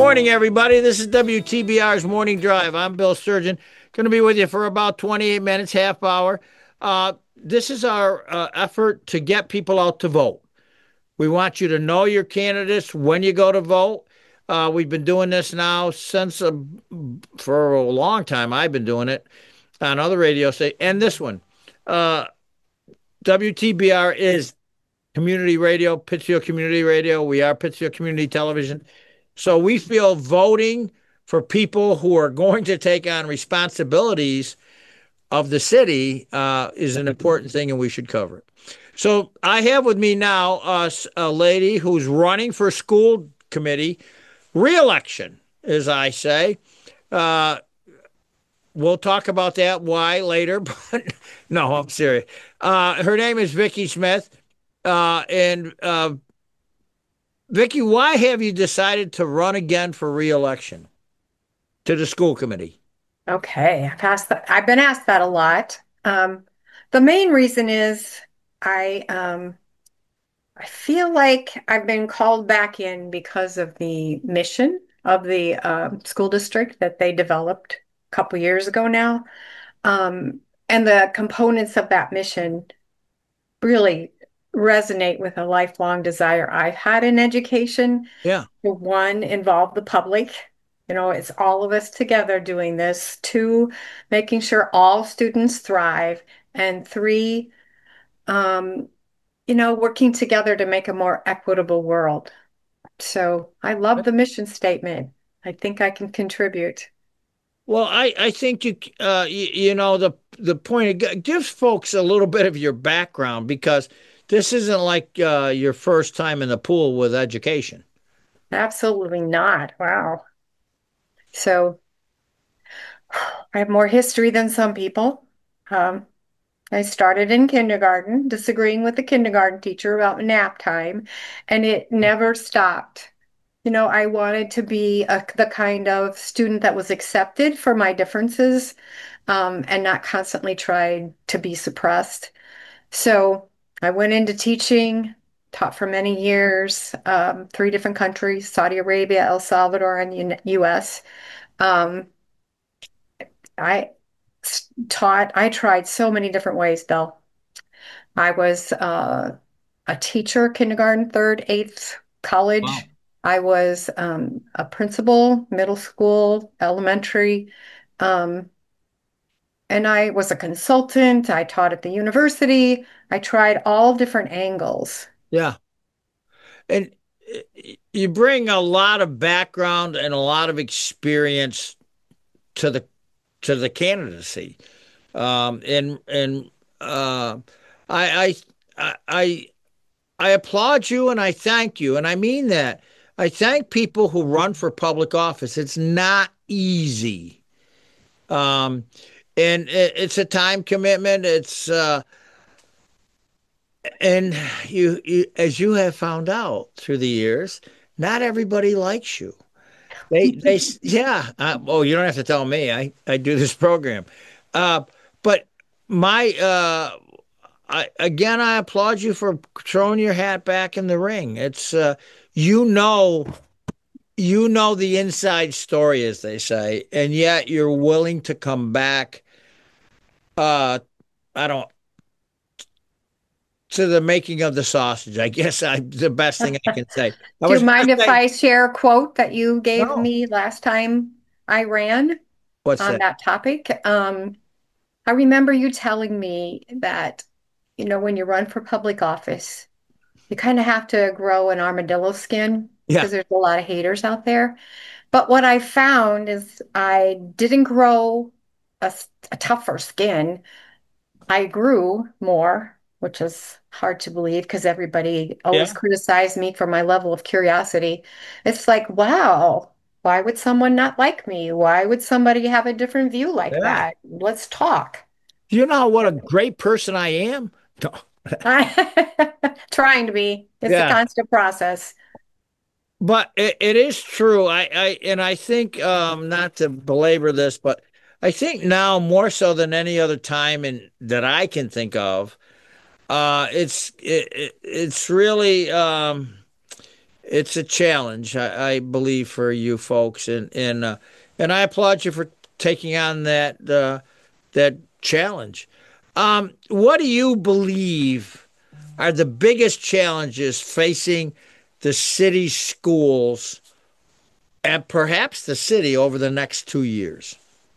morning, everybody. This is WTBR's Morning Drive. I'm Bill Sturgeon. Going to be with you for about 28 minutes, half hour. This is our effort to get people out to vote. We want you to know your candidates when you go to vote. We've been doing this now since for a long time. I've been doing it on other radio stations, and this one. Uh, WTBR is community radio, Pittsfield Community Radio. We are Pittsfield Community Television. So we feel voting for people who are going to take on responsibilities of the city is an important thing, and we should cover it. So I have with me now a lady who's running for school committee reelection, as I say. Uh, we'll talk about that why later, but no, I'm serious. Her name is Vicki Smith, and Vicki, why have you decided to run again for reelection to the school committee? Okay, I've been asked that a lot. The main reason is I feel like I've been called back in because of the mission of the school district that they developed a couple years ago now. And the components of that mission really resonate with a lifelong desire I've had in education. Yeah. To one, involve the public. It's all of us together doing this. Two, making sure all students thrive. And three, um, working together to make a more equitable world. So I love the mission statement. I think I can contribute. Well, I think you know the point it gives folks a little bit of your background because this isn't like your first time in the pool with education. Absolutely not. Wow. So I have more history than some people. Um, I started in kindergarten, disagreeing with the kindergarten teacher about nap time, and it never stopped. I wanted to be the kind of student that was accepted for my differences, and not constantly tried to be suppressed. So I went into teaching, taught for many years, three different countries, Saudi Arabia, El Salvador, and the US. Um, I I tried so many different ways, Bill. I was a teacher, kindergarten, third, eighth, Wow. college. I was a principal, middle school, elementary, um, and I was a consultant. I taught at the university. I tried all different angles. Yeah. And you bring a lot of background and a lot of experience to the candidacy. And I I I applaud you and I thank you. And I mean that. I thank people who run for public office. It's not easy. Um, and it's a time commitment. And as you have found out through the years, not everybody likes you. Yeah. Oh, you don't have to tell me. I do this program. Uh, but my, I applaud you for throwing your hat back in the ring. You know, you know the inside story, as they say, and yet you're willing to come back. Uh, I don't to the making of the sausage. I guess the best thing I can say. I Do you was going mind to if say I share a quote that you gave no. me last time I ran What's on that? that topic? I remember you telling me that, when you run for public office, you kind of have to grow an armadillo skin Yeah, because there's a lot of haters out there. But what I found is I didn't grow a tougher skin. I grew more, which is hard to believe because everybody always yeah, criticized me for my level of curiosity. It's like, wow, why would someone not like me? Why would somebody have a different view like yeah. that? Let's talk. Do you know what a great person I am? No. Trying to be. It's a Yeah, constant process. but it is true. I think not to belabor this, but I think now more so than any other time in that I can think of, it's really it's a challenge, I believe, for you folks, and I applaud you for taking on that challenge. What do you believe are the biggest challenges facing the city schools and perhaps the city over the next 2 years?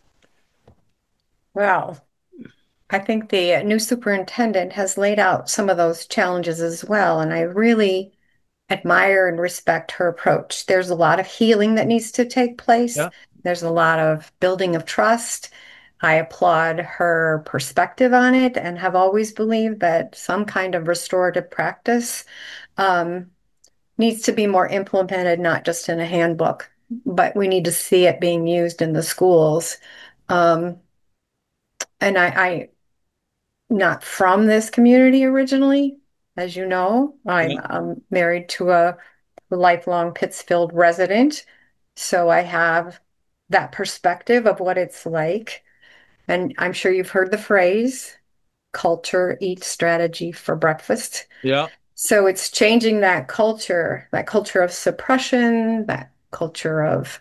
Well, I think the new superintendent has laid out some of those challenges as well, and I really admire and respect her approach. There's a lot of healing that needs to take place. Yeah, There's a lot of building of trust. I applaud her perspective on it and have always believed that some kind of restorative practice um, needs to be more implemented, not just in a handbook, but we need to see it being used in the schools. Um, and I not from this community originally, as you know. I'm yeah, married to a lifelong Pittsfield resident, so I have that perspective of what it's like. And I'm sure you've heard the phrase, culture eats strategy for breakfast. yeah, So it's changing that culture of suppression, that culture of,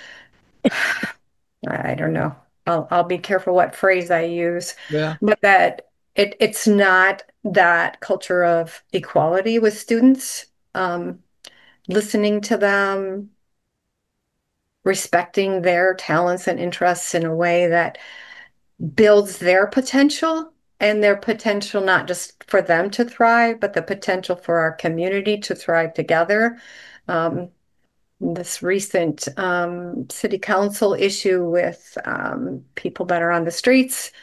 I don't know. I'll be careful what phrase I use, yeah, but that it's not that culture of equality with students, listening to them, respecting their talents and interests in a way that builds their potential and their potential not just for them to thrive, but the potential for our community to thrive together. Um, this recent city council issue with people that are on the streets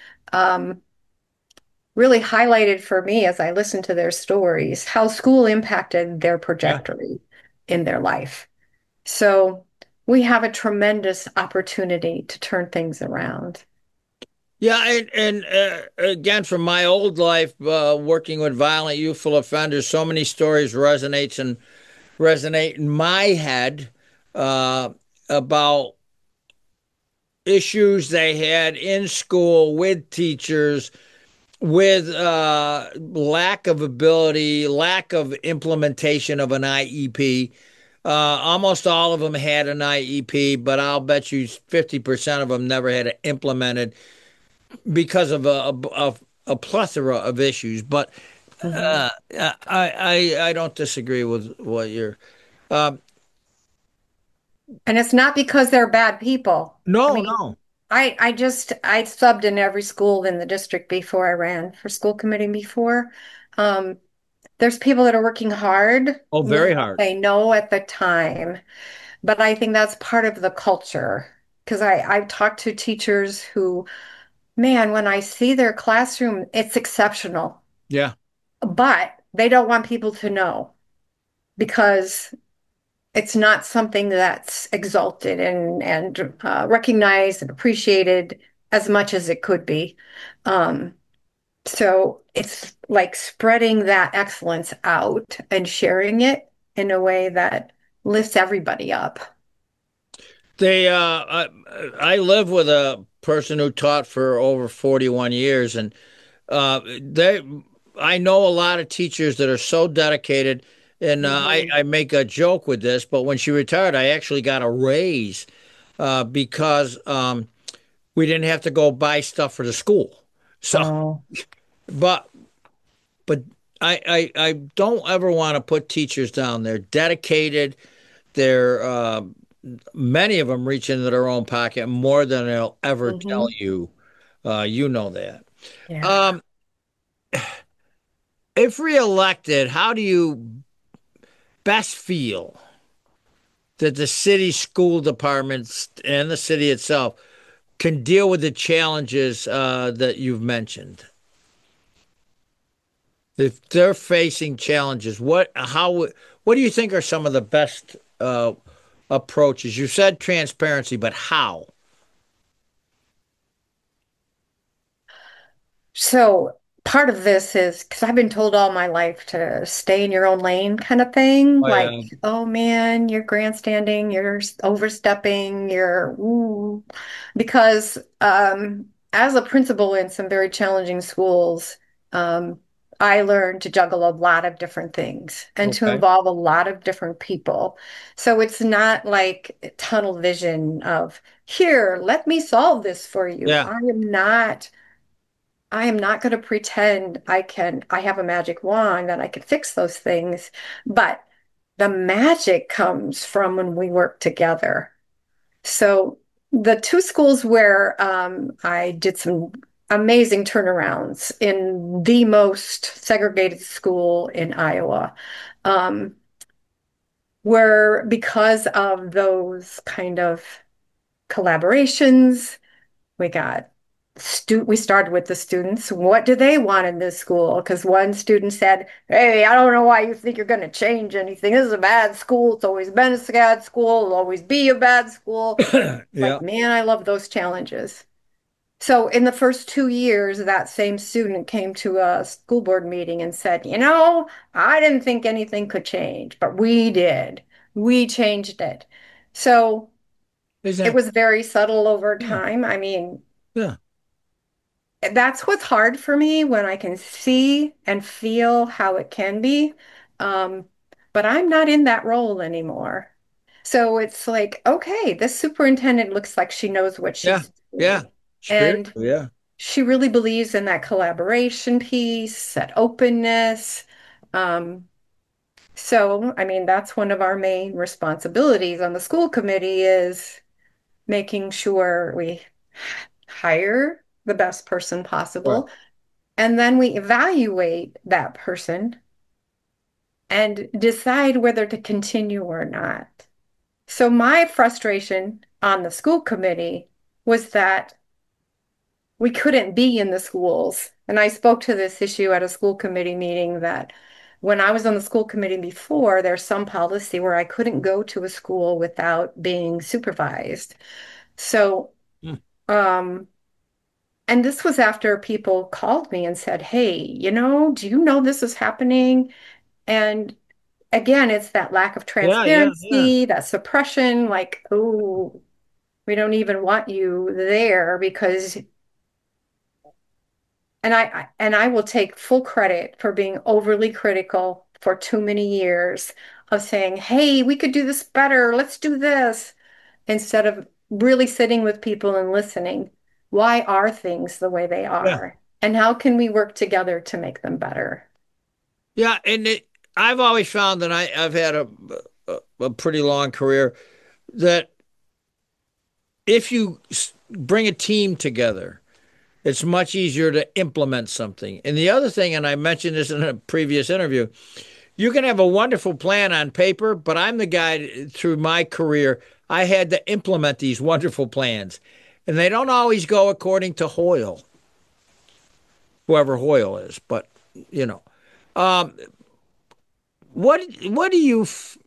really highlighted for me as I listened to their stories how school impacted their yeah. trajectory in their life. So we have a tremendous opportunity to turn things around. Yeah, and again, from my old life, working with violent youthful offenders, so many stories resonate in my head uh, about issues they had in school with teachers, with lack of ability, lack of implementation of an IEP. Almost all of them had an IEP, but I'll bet you 50% of them never had it implemented because of a plethora of issues. But Mhm. I don't disagree with what you're. Um, And it's not because they're bad people. I no, mean, no. I subbed in every school in the district before I ran for school committee before. Um, there's people that are working hard Oh, with very what hard. they know at the time, but I think that's part of the culture. Because I've talked to teachers who, man, when I see their classroom, it's exceptional, Yeah. but they don't want people to know because it's not something that's exalted and recognized and appreciated as much as it could be. Um, so it's like spreading that excellence out and sharing it in a way that lifts everybody up. I live with a person who taught for over 41 years, and they I know a lot of teachers that are so dedicated, and Mhm. I make a joke with this, but when she retired, I actually got a raise because we didn't have to go buy stuff for the school. So, Oh. but but I don't ever want to put teachers down. They're dedicated. They're many of them reach into their own pocket more than they'll ever tell Hmm. you. You know that. Yeah. Um, if reelected, how do you best feel that the city school departments and the city itself can deal with the challenges that you've mentioned? If they're facing challenges, what do you think are some of the best approaches? You said transparency, but how? So part of this is because I've been told all my life to stay in your own lane kind of thing. Oh Like, yeah, oh man, you're grandstanding, you're overstepping, you're ooh. Because as a principal in some very challenging schools, um, I learned to juggle a lot of different things and to Okay. involve a lot of different people. So it's not like tunnel vision of, here, let me solve this for you. Yeah. I am not going to pretend I have a magic wand that I can fix those things, but the magic comes from when we work together. So the two schools where I did some amazing turnarounds in the most segregated school in Iowa um, were because of those kind of collaborations. We started with the students. What do they want in this school? Because one student said, "Hey, I don't know why you think you're going to change anything. This is a bad school. It's always been a bad school. It'll always be a bad school." Yeah. Like, man, I love those challenges. So in the first 2 years, that same student came to a school board meeting and said, I didn't think anything could change, but we did. We changed it. So it Exactly. was very subtle over Yeah. time. I mean, Yeah. that's what's hard for me when I can see and feel how it can be. Um, but I'm not in that role anymore. So it's like, okay, this superintendent looks like she knows what Yeah. she's Yeah. doing. And Spiritual. Yeah. she really believes in that collaboration piece, that openness. Um, so, I mean, that's one of our main responsibilities on the school committee is making sure we hire the best person Right. possible, and then we evaluate that person and decide whether to continue or not. So my frustration on the school committee was that we couldn't be in the schools. And I spoke to this issue at a school committee meeting that when I was on the school committee before, there's some policy where I couldn't go to a school without being supervised. So, Mm. um, and this was after people called me and said, "Hey, do you know this is happening?" And again, it's that lack of Yeah. Yeah. Yeah. transparency, that suppression, like, oh, we don't even want you there because and I will take full credit for being overly critical for too many years of saying, "Hey, we could do this better. Let's do this," instead of really sitting with people and listening. Why are things the way they Yeah. are? And how can we work together to make them better? Yeah. I've always found that I've had a pretty long career that if you bring a team together, it's much easier to implement something. And the other thing, and I mentioned this in a previous interview, you can have a wonderful plan on paper, but I'm the guy through my career, I had to implement these wonderful plans. And they don't always go according to Hoyle, whoever Hoyle is. But, you know, um, what do you,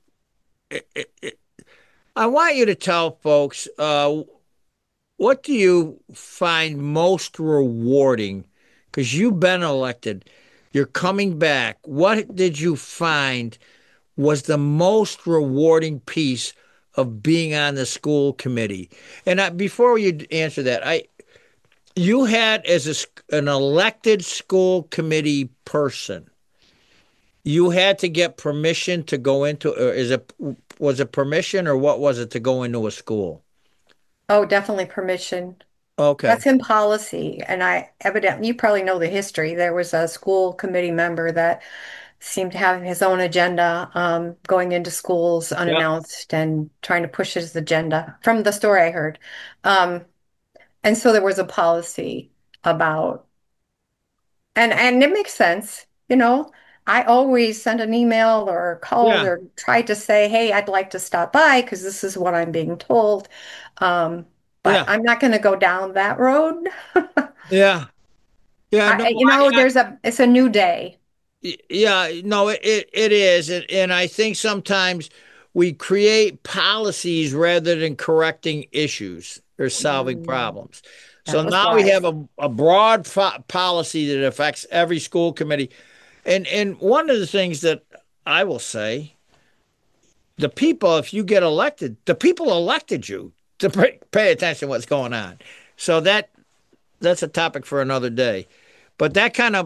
I want you to tell folks, what do you find most rewarding? Because you've been elected, you're coming back. What did you find was the most rewarding piece of being on the school committee? And before you answer that, you had as an elected school committee person, you had to get permission to go into, or was it permission or what was it to go into a school? Oh, definitely permission. Okay. That's in policy. And you probably know the history. There was a school committee member that seemed to have his own agenda, going into schools Yeah. unannounced and trying to push his agenda from the story I heard. Um, and so there was a policy about, and it makes sense, I always send an email or called Yeah. or tried to say, "Hey, I'd like to stop by because this is what I'm being told." Um, but Yeah. I'm not going to go down that road. Yeah. Yeah. No, It's a new day. yeah, no, it is. And I think sometimes we create policies rather than correcting issues or solving Mm, problems. So that was now we have wise. a broad policy that affects every school committee. And one of the things that I will say, the people, if you get elected, the people elected you to pay attention to what's going on. So that's a topic for another day. But that kind of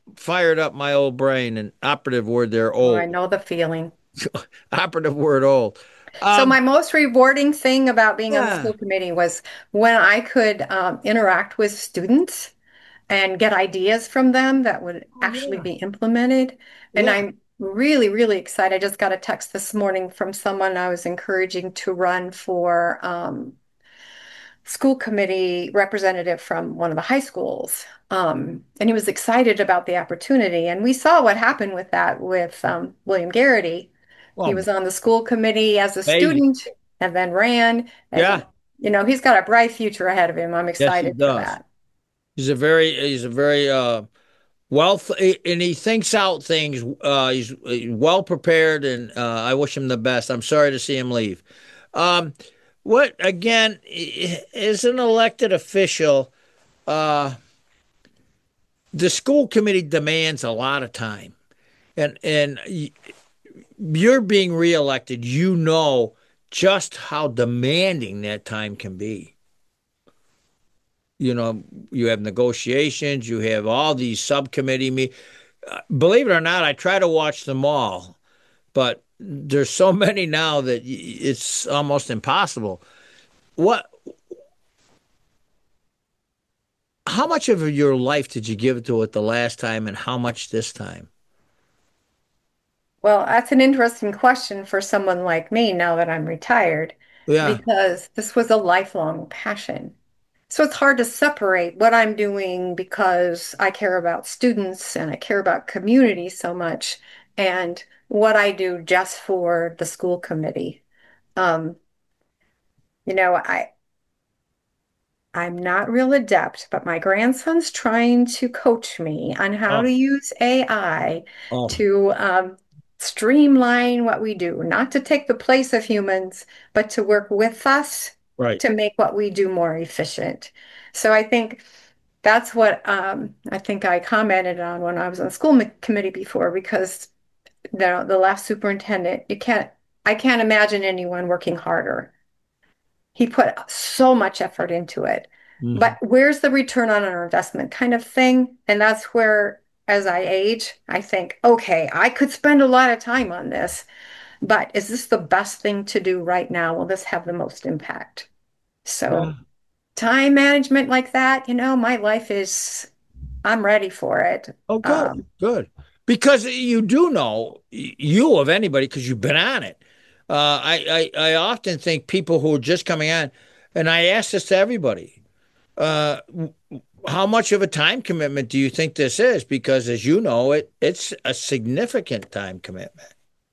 fired up my old brain, and operative word there, Oh, I old. know the feeling. Operative word, old. So Um, my most rewarding thing about being on the yeah. school committee was when I could interact with students and get ideas from them that would Oh, actually yeah. be implemented. And Yeah. I'm really, really excited. I just got a text this morning from someone I was encouraging to run for school committee representative from one of the high schools. And he was excited about the opportunity. And we saw what happened with that with William Garrity. He Well, was on the school committee as a amazing. student and then ran. And, Yeah. he's got a bright future ahead of him. I'm Yes, he excited for does. that. He's a very well, and he thinks out things. He's well prepared, and I wish him the best. I'm sorry to see him leave. Um, what again, as an elected official, uh, the school committee demands a lot of time, and you're being reelected. You know just how demanding that time can be. You know, you have negotiations, you have all these subcommittee me. Believe it or not, I try to watch them all, but there's so many now that it's almost impossible. What? How much of your life did you give to it the last time, and how much this time? Well, that's an interesting question for someone like me now that I'm retired, Yeah. because this was a lifelong passion. So it's hard to separate what I'm doing because I care about students and I care about community so much and what I do just for the school committee. Um, you know, I I'm not real adept, but my grandson's trying to coach me on how to Oh, use AI oh, to streamline what we do, not to take the place of humans, but to work with us right. to make what we do more efficient. So I think that's what I think I commented on when I was on the school committee before, because the last superintendent, I can't imagine anyone working harder. He put so much effort into it. Mhm. But where's the return on our investment kind of thing? And that's where, as I age, I think, okay, I could spend a lot of time on this, but is this the best thing to do right now? Will this have the most impact? So, Yeah. time management like that, my life is, I'm ready for it. Oh, good, good. Because you do know you of anybody because you've been on it. I often think people who are just coming on, and I ask this to everybody. Uh, how much of a time commitment do you think this is? Because as you know, it's a significant time commitment.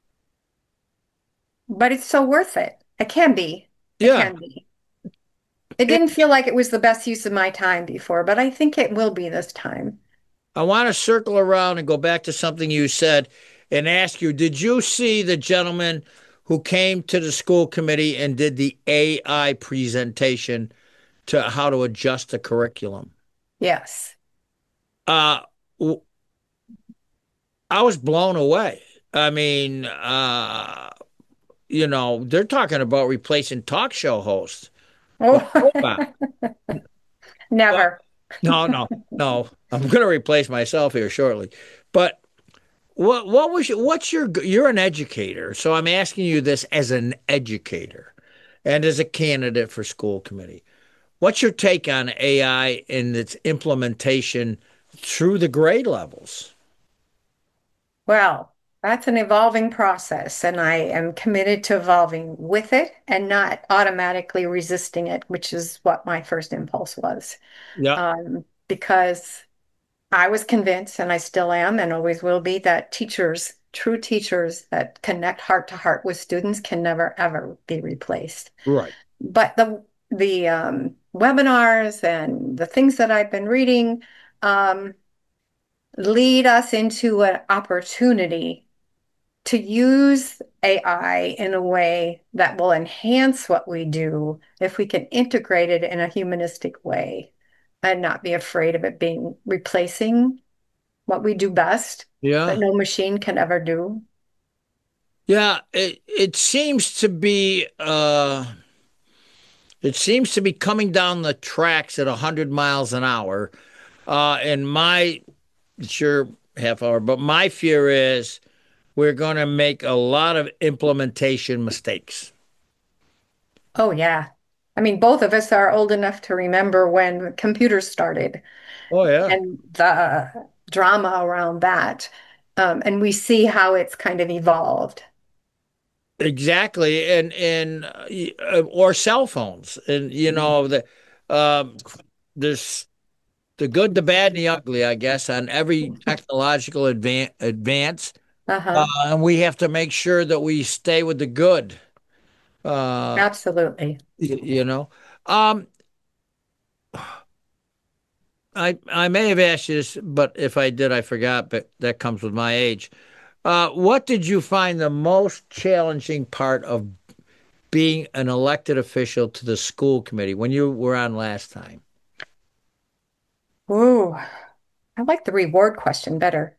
But it's so worth it. It can be. It Yeah. can be. It And didn't feel like it was the best use of my time before, but I think it will be this time. I want to circle around and go back to something you said and ask you, did you see the gentleman who came to the school committee and did the AI presentation to how to adjust the curriculum? Yes. Uh, I was blown away. I mean, they're talking about replacing talk show hosts. Well, Oh, hold on. Well, never. no, no, no. I'm going to replace myself here shortly. But what's you're an educator, so I'm asking you this as an educator and as a candidate for school committee. What's your take on AI and its implementation through the grade levels? Well, that's an evolving process, and I am committed to evolving with it and not automatically resisting it, which is what my first impulse was. Yeah, Because I was convinced, and I still am, and always will be, that teachers, true teachers that connect heart to heart with students, can never, ever be replaced. right. But the webinars and the things that I've been reading um, lead us into an opportunity to use AI in a way that will enhance what we do if we can integrate it in a humanistic way and not be afraid of it being replacing what we do best that Yeah. no machine can ever do. Yeah, it seems to be coming down the tracks at 100 miles an hour. And my sure half hour. But my fear is we're going to make a lot of implementation mistakes. Oh, yeah. I mean, both of us are old enough to remember when computers started Oh yeah. and the drama around that. And we see how it's kind of evolved. Exactly, or cell phones, and um, there's the good, the bad, and the ugly, I guess, on every technological advance, Uh-huh. and we have to make sure that we stay with the good. Uh, Absolutely. you know, um, I may have asked you this, but if I did, I forgot. But that comes with my age. What did you find the most challenging part of being an elected official to the school committee when you were on last time? Ooh, I like the reward question better.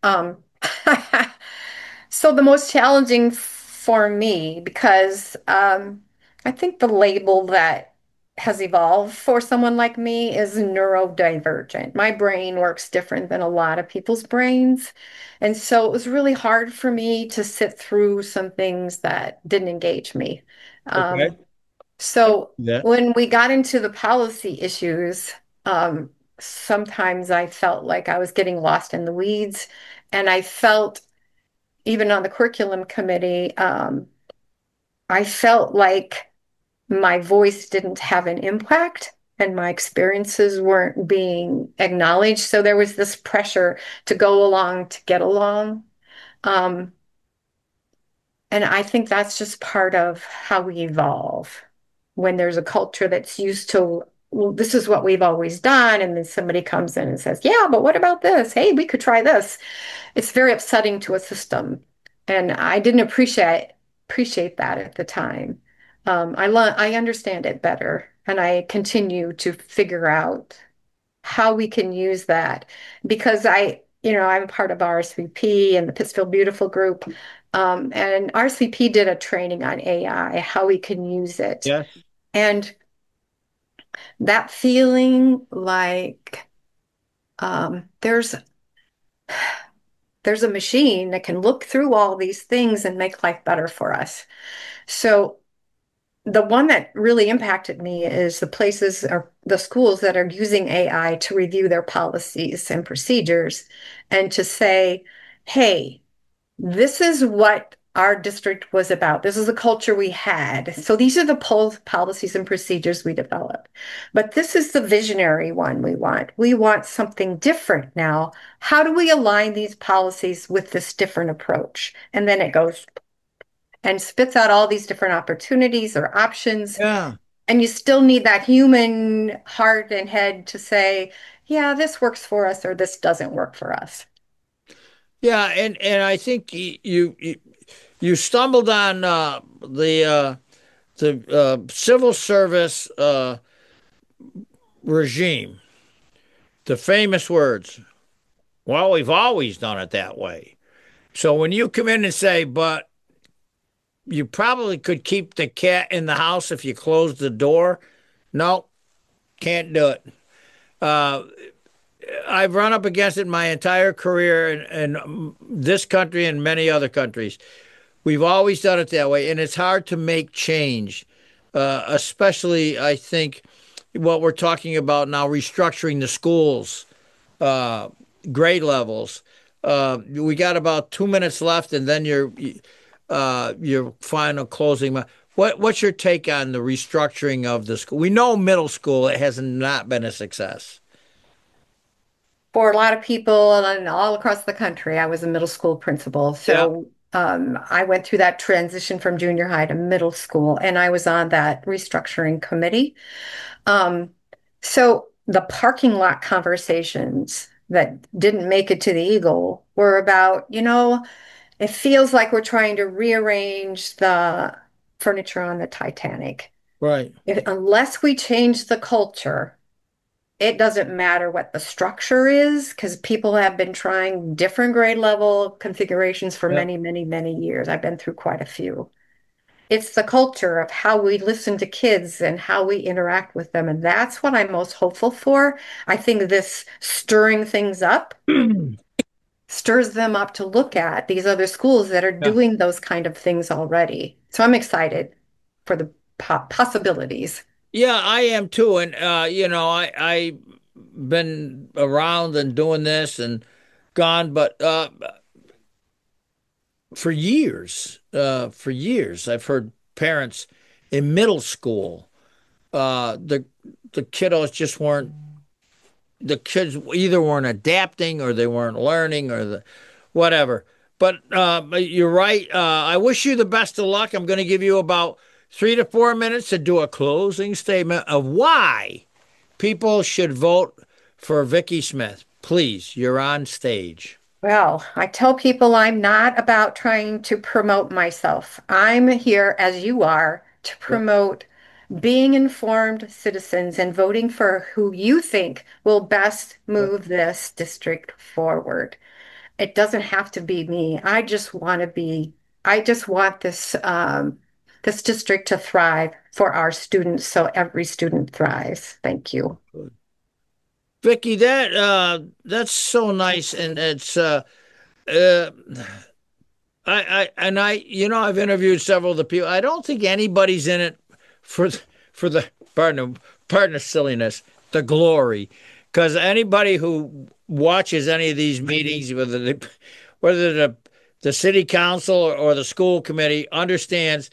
So the most challenging for me, because I think the label that has evolved for someone like me is neurodivergent. My brain works different than a lot of people's brains. And so it was really hard for me to sit through some things that didn't engage me. Okay. Um, so Yeah. when we got into the policy issues, um, sometimes I felt like I was getting lost in the weeds. And I felt, even on the curriculum committee, I felt like my voice didn't have an impact and my experiences weren't being acknowledged. So there was this pressure to go along to get along. Um, and I think that's just part of how we evolve. When there's a culture that's used to, well, this is what we've always done, and then somebody comes in and says, yeah, but what about this? Hey, we could try this. It's very upsetting to a system. And I didn't appreciate that at the time. I understand it better, and I continue to figure out how we can use that because I'm part of RSVP and the Pittsfield Beautiful group. And RSVP did a training on AI, how we can use it. Yes. And that feeling like there's a machine that can look through all these things and make life better for us. So the one that really impacted me is the places or the schools that are using AI to review their policies and procedures and to say, hey, this is what our district was about. This is the culture we had. So these are the policies and procedures we developed. But this is the visionary one we want. We want something different now. How do we align these policies with this different approach? And then it goes and spits out all these different opportunities or options. Yeah. And you still need that human heart and head to say, yeah, this works for us or this doesn't work for us. Yeah, and I think you stumbled on the civil service regime. The famous words. Well, we've always done it that way. So when you come in and say, but you probably could keep the cat in the house if you closed the door. No, can't do it. Uh, I've run up against it my entire career in this country and many other countries. We've always done it that way, and it's hard to make change, especially, I think, what we're talking about now, restructuring the schools, uh, grade levels. We got about 2 minutes left, and then your final closing. What's your take on the restructuring of the school? We know middle school it has not been a success. For a lot of people and all across the country, I was a middle school principal. Yeah. So I went through that transition from junior high to middle school, and I was on that restructuring committee. Um, so the parking lot conversations that didn't make it to the Eagle were about, it feels like we're trying to rearrange the furniture on the Titanic. Right. Unless we change the culture, it doesn't matter what the structure is because people have been trying different grade level configurations for Yeah. many, many, many years. I've been through quite a few. It's the culture of how we listen to kids and how we interact with them. And that's what I'm most hopeful for. I think this stirring things up stirs them up to look at these other schools that are Yeah. doing those kind of things already. So I'm excited for the possibilities. Yeah, I am too. And I been around and doing this and gone, but for years, I've heard parents in middle school, the kiddos just weren't the kids either weren't adapting or they weren't learning or the whatever. But you're right. I wish you the best of luck. I'm going to give you about 3 to 4 minutes to do a closing statement of why people should vote for Vicky Smith. Please, you're on stage. Well, I tell people I'm not about trying to promote myself. I'm here, as you are, to Yep. promote being informed citizens and voting for who you think will best Yep. move this district forward. It doesn't have to be me. I just want this district to thrive for our students so every student thrives. Thank you. Vicky, that's so nice, and it's uh, I've interviewed several of the people. I don't think anybody's in it for for the pardon the silliness, the glory, because anybody who watches any of these meetings, whether the city council or the school committee, understands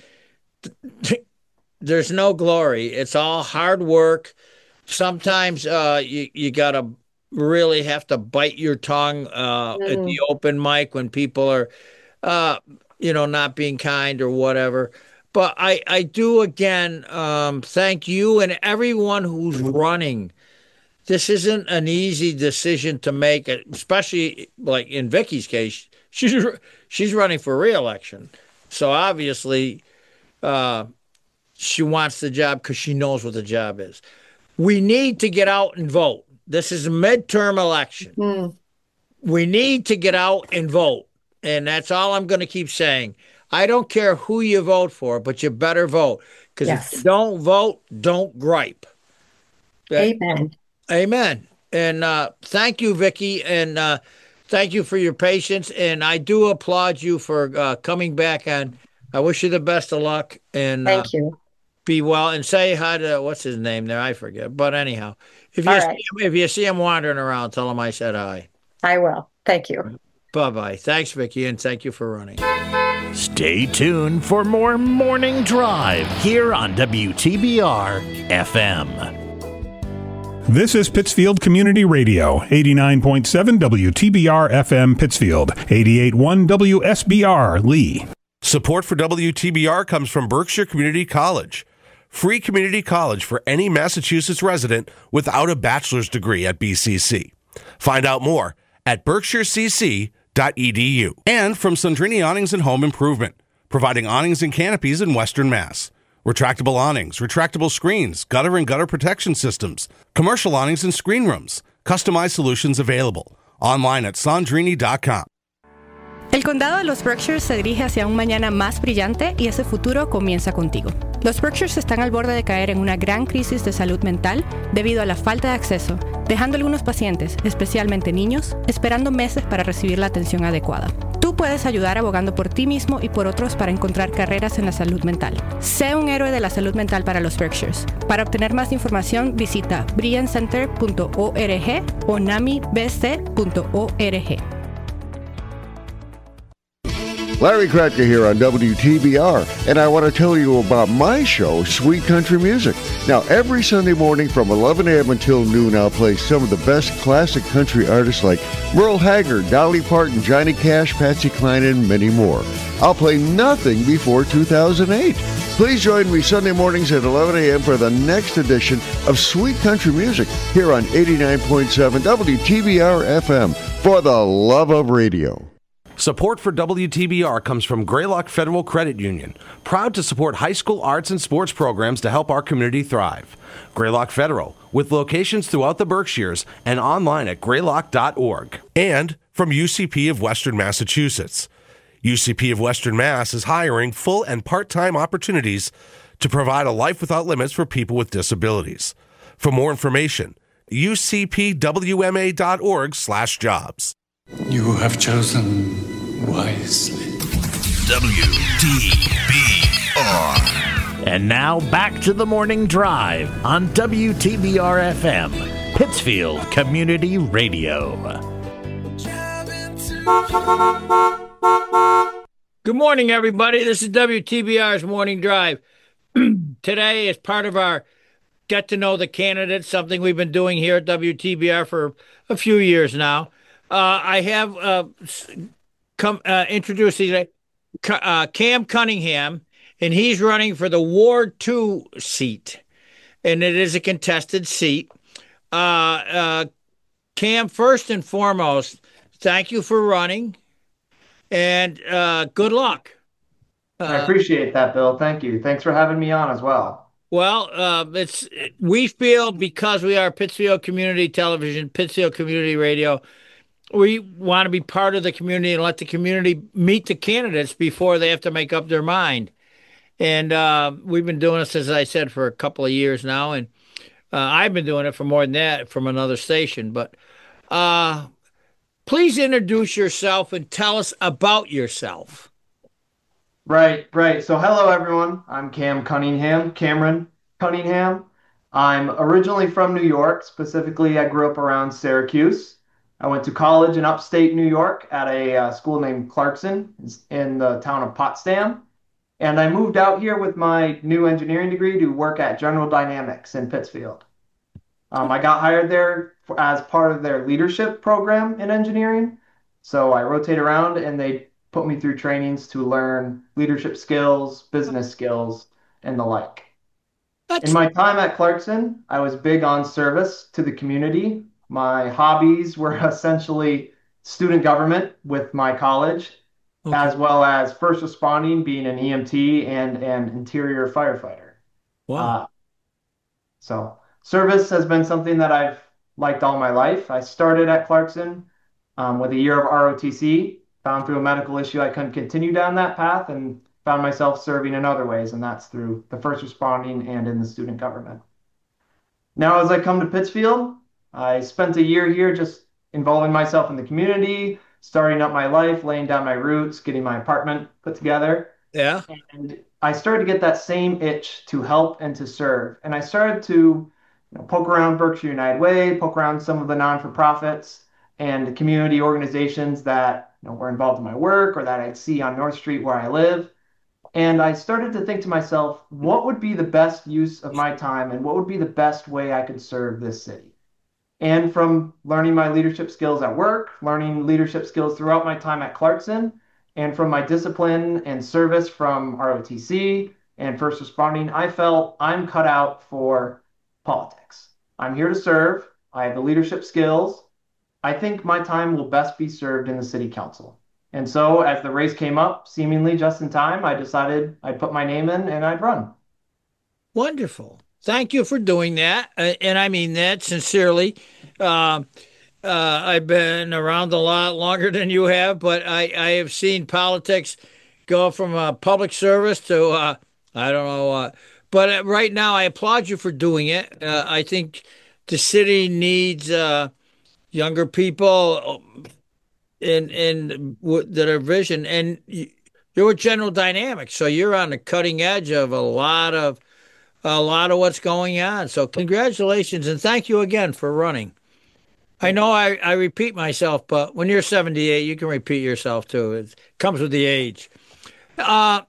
there's no glory. It's all hard work. Sometimes you gotta really have to bite your tongue at the Mm, open mic when people are uh, not being kind or whatever. But I do again thank you and everyone who's running. This isn't an easy decision to make, especially like in Vicky's case. She's running for re-election, so obviously uh, she wants the job because she knows what the job is. We need to get out and vote. This is a midterm election. mm, We need to get out and vote. And that's all I'm going to keep saying. I don't care who you vote for, but you better vote. Because if you yes. don't vote, don't gripe. That, Amen. amen. And thank you, Vicky. And thank you for your patience. And I do applaud you for coming back on. I wish you the best of luck and Thank you. be well. And say hi to what's his name there? I forget. But anyhow, All right. if you see him wandering around, tell him I said hi. I will. Thank you. Bye bye. Thanks, Vicky, and thank you for running. Stay tuned for more Morning Drive here on WTBR FM. This is Pittsfield Community Radio, 89.7 WTBR FM Pittsfield, 88.1 WSBR Lee. Support for WTBR comes from Berkshire Community College. Free community college for any Massachusetts resident without a bachelor's degree at BCC. Find out more at berkshirecc.edu. And from Sandrini Awnings and Home Improvement, providing awnings and canopies in Western Mass. Retractable awnings, retractable screens, gutter and gutter protection systems, commercial awnings and screen rooms, customized solutions available. Online at sandrini.com. El condado de los Berkshires se dirige hacia un mañana más brillante y ese futuro comienza contigo. Los Berkshires están al borde de caer en una gran crisis de salud mental debido a la falta de acceso, dejando a algunos pacientes, especialmente niños, esperando meses para recibir la atención adecuada. Tú puedes ayudar abogando por ti mismo y por otros para encontrar carreras en la salud mental. Sé un héroe de la salud mental para los Berkshires. Para obtener más información, visita brilliantcenter.org o namibc.org. Larry Kratka here on WTBR, and I want to tell you about my show, Sweet Country Music. Now, every Sunday morning from 11 a.m. until noon, I'll play some of the best classic country artists like Merle Haggard, Dolly Parton, Johnny Cash, Patsy Cline, and many more. I'll play nothing before 2008. Please join me Sunday mornings at 11 a.m. for the next edition of Sweet Country Music here on 89.7 WTBR FM for the love of radio. Support for WTBR comes from Greylock Federal Credit Union, proud to support high school arts and sports programs to help our community thrive. Greylock Federal, with locations throughout the Berkshires and online at greylock.org. And from UCP of Western Massachusetts. UCP of Western Mass is hiring full and part-time opportunities to provide a life without limits for people with disabilities. For more information, ucpwma.org/jobs. You have chosen wisely. WTBR. And now back to the morning drive on WTBR FM, Pittsfield Community Radio. Good morning, everybody. This is WTBR's Morning Drive. Today is part of our Get to Know the Candidates, something we've been doing here at WTBR for a few years now. I have introducing Cam Cunningham, and he's running for the Ward 2 seat, and it is a contested seat. Cam, first and foremost, thank you for running, and good luck. I appreciate that, Bill. Thank you. Thanks for having me on as well. Well, we feel, because we are Pittsfield Community Television, Pittsfield Community Radio, we want to be part of the community and let the community meet the candidates before they have to make up their mind. And we've been doing this, as I said, for a couple of years now, and I've been doing it for more than that from another station. But please introduce yourself and tell us about yourself. Right. So hello, everyone. I'm Cameron Cunningham. I'm originally from New York. Specifically, I grew up around Syracuse. I went to college in upstate New York at a school named Clarkson in the town of Potsdam. And I moved out here with my new engineering degree to work at General Dynamics in Pittsfield. I got hired there as part of their leadership program in engineering. So I rotate around and they put me through trainings to learn leadership skills, business skills, and the like. In my time at Clarkson, I was big on service to the community. My hobbies were essentially student government with my college, as well as first responding, being an EMT and an interior firefighter. Wow. So service has been something that I've liked all my life. I started at Clarkson with a year of ROTC, found through a medical issue I couldn't continue down that path, and found myself serving in other ways, and that's through the first responding and in the student government. Now, as I come to Pittsfield, I spent a year here just involving myself in the community, starting up my life, laying down my roots, getting my apartment put together. Yeah. And I started to get that same itch to help and to serve. And I started to poke around Berkshire United Way, poke around some of the non-for-profits and community organizations that were involved in my work or that I'd see on North Street where I live. And I started to think to myself, what would be the best use of my time and what would be the best way I could serve this city? And from learning my leadership skills at work, learning leadership skills throughout my time at Clarkson, and from my discipline and service from ROTC and first responding, I felt I'm cut out for politics. I'm here to serve. I have the leadership skills. I think my time will best be served in the city council. And so as the race came up, seemingly just in time, I decided I'd put my name in and I'd run. Wonderful. Thank you for doing that. And I mean that sincerely. I've been around a lot longer than you have, but I have seen politics go from public service to, I don't know. But right now, I applaud you for doing it. I think the city needs younger people that are vision. And you're with General Dynamics, so you're on the cutting edge of a lot of what's going on. So congratulations, and thank you again for running. I know I repeat myself, but when you're 78, you can repeat yourself too. It comes with the age. Why?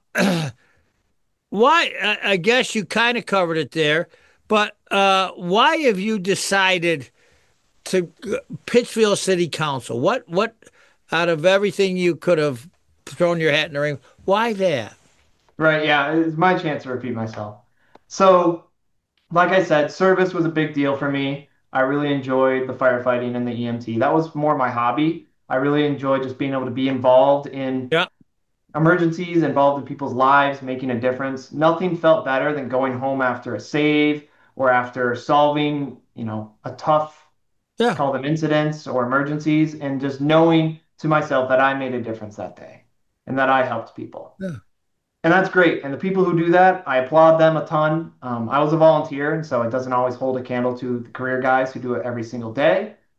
I guess you kind of covered it there, but why have you decided to Pittsfield City Council? What out of everything you could have thrown your hat in the ring, why that? Right, yeah, it's my chance to repeat myself. So, like I said, service was a big deal for me. I really enjoyed the firefighting and the EMT. That was more my hobby. I really enjoyed just being able to be involved in emergencies, involved in people's lives, making a difference. Nothing felt better than going home after a save or after solving, a tough, call them incidents or emergencies, and just knowing to myself that I made a difference that day and that I helped people. Yeah. And that's great. And the people who do that, I applaud them a ton. I was a volunteer, and so it doesn't always hold a candle to the career guys who do it every single day.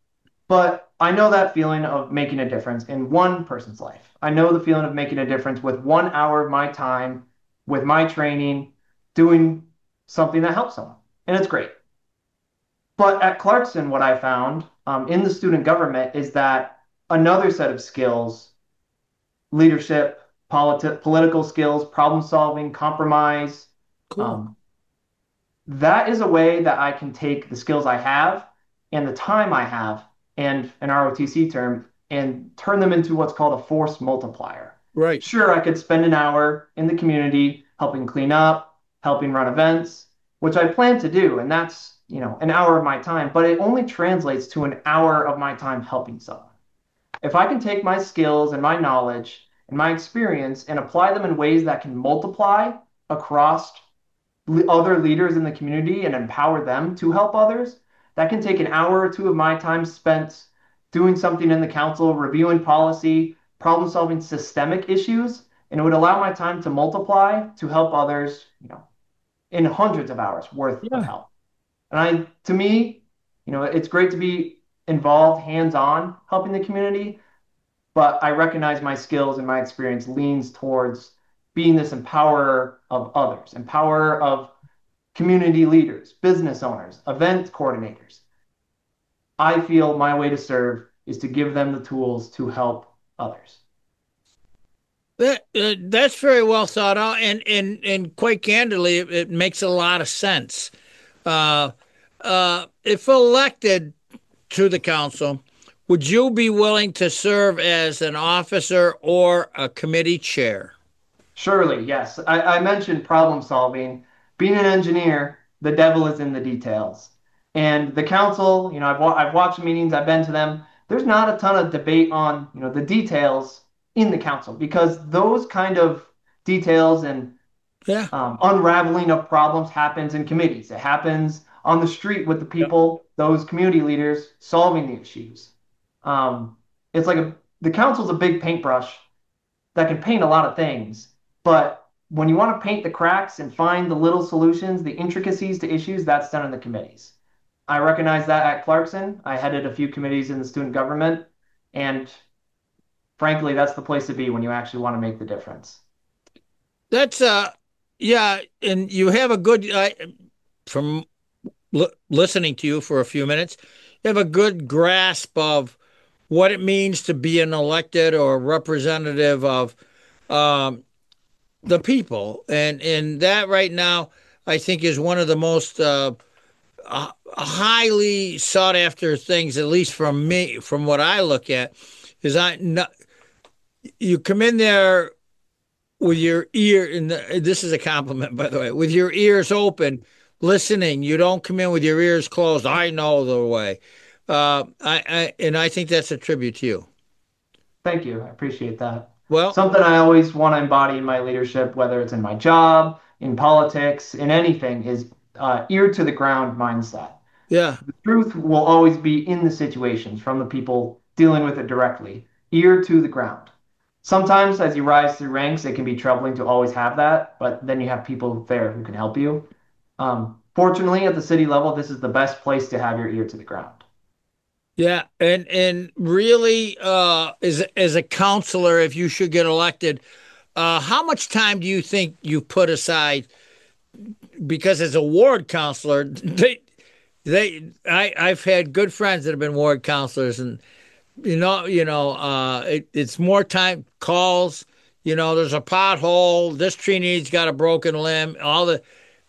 But I know that feeling of making a difference in one person's life. I know the feeling of making a difference with 1 hour of my time, with my training, doing something that helps someone. And it's great. But at Clarkson, what I found in the student government is that another set of skills, leadership, political skills, problem solving, compromise, Cool. that is a way that I can take the skills I have and the time I have, and an ROTC term, and turn them into what's called a force multiplier. Right. Sure, I could spend an hour in the community helping clean up, helping run events, which I plan to do, and that's, an hour of my time, but it only translates to an hour of my time helping someone. If I can take my skills and my knowledge and my experience and apply them in ways that can multiply across other leaders in the community and empower them to help others, that can take an hour or two of my time spent doing something in the council, reviewing policy, problem solving systemic issues, and it would allow my time to multiply to help others, in hundreds of hours worth of help. And to me, it's great to be involved, hands-on, helping the community, but I recognize my skills and my experience leans towards being this empowerer of others, empowerer of community leaders, business owners, event coordinators. I feel my way to serve is to give them the tools to help others. That's very well thought out, and quite candidly, it makes a lot of sense. Uh, if elected to the council, would you be willing to serve as an officer or a committee chair? Surely, yes. I mentioned problem solving. Being an engineer, the devil is in the details. And the council, I've watched meetings, I've been to them. There's not a ton of debate on, the details in the council, because those kind of details and unraveling of problems happens in committees. It happens on the street with the people, those community leaders solving the issues. It's like the council's a big paintbrush that can paint a lot of things, but when you want to paint the cracks and find the little solutions, the intricacies to issues, that's done in the committees. I recognize that at Clarkson. I headed a few committees in the student government, and frankly, that's the place to be when you actually want to make the difference. That's yeah, and you have a good from listening to you for a few minutes, you have a good grasp of what it means to be an elected or representative of the people, and that right now I think is one of the most highly sought after things, at least from me, from what I look at, is you come in there with your ear, and this is a compliment, by the way, with your ears open, listening. You don't come in with your ears closed. I know the way. I think that's a tribute to you. Thank you. I appreciate that. Well, something I always want to embody in my leadership, whether it's in my job, in politics, in anything, is ear to the ground mindset. Yeah. The truth will always be in the situations from the people dealing with it directly. Ear to the ground. Sometimes as you rise through ranks, it can be troubling to always have that, but then you have people there who can help you. Fortunately, at the city level, this is the best place to have your ear to the ground. Yeah, and really, as a counselor, if you should get elected, how much time do you think you put aside? Because as a ward counselor, I've had good friends that have been ward counselors, and it's more time, calls. There's a pothole. This tree needs got a broken limb. All the